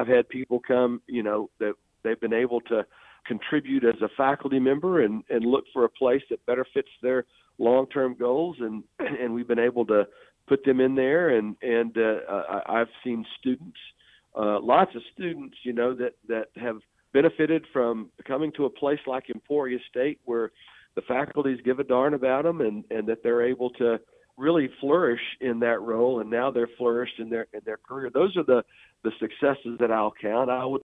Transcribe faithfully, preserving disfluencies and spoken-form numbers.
I've had people come, you know, that they've been able to contribute as a faculty member and, and look for a place that better fits their long-term goals. And, and we've been able to put them in there. And, and uh, I, I've seen students, uh, lots of students, you know, that, that have benefited from coming to a place like Emporia State where the faculties give a darn about them, and, and that they're able to really flourish in that role. And now they're flourished in their, in their career. Those are the, the successes that I'll count. I would